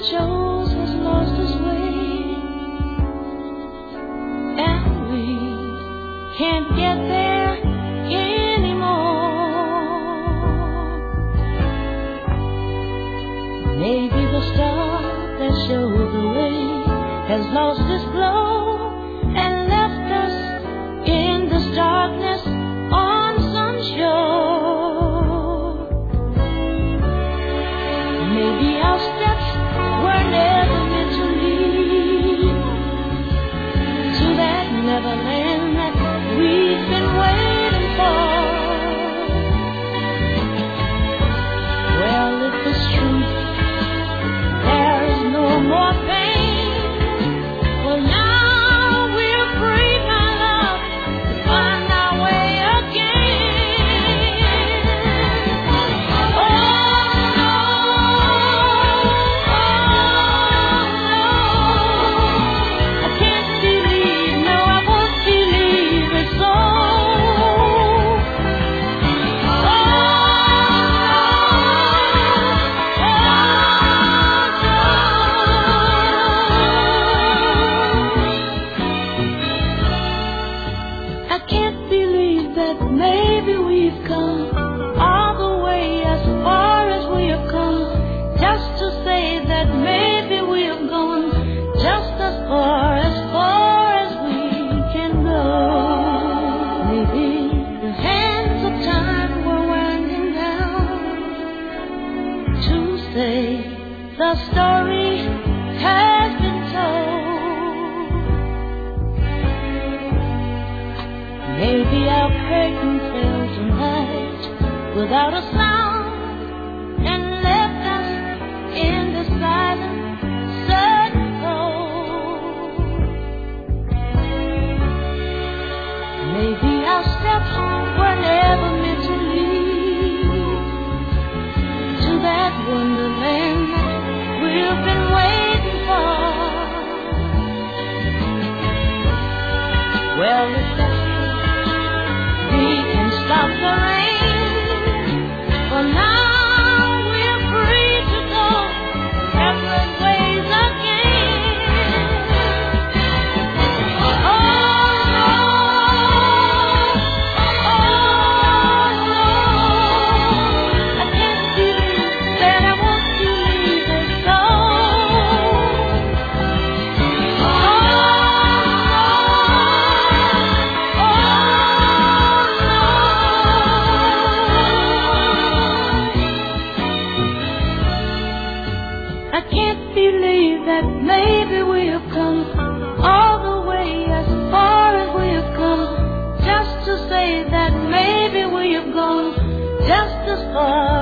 shows has lost its way, and we can't get there anymore. Maybe the star that showed the way has lost its glow and left us in this darkness on some shore. Maybe our steps were never meant to lead to that neverland that we've been waiting for. Well, if it's true, there is no more pain. Well, now we're free, my love, to find our way again. Oh, no, I can't believe, no, I won't believe it's so. I can't believe that maybe we've come all the way as far as we have come, just to say that maybe we have gone just as far as we can go. Maybe the hands of time were winding down to say the story has been told. Maybe our curtain fell tonight without a sound and left us in the silent, sudden cold. Maybe our steps were never meant to lead to that wonderland we've been waiting for. Well, if that's we can stop the rain, for now we're free to go separate ways again. Oh no, I can't believe that I won't believe it's so. I can't believe that maybe we have come all the way as far as we have come, just to say that maybe we have gone just as far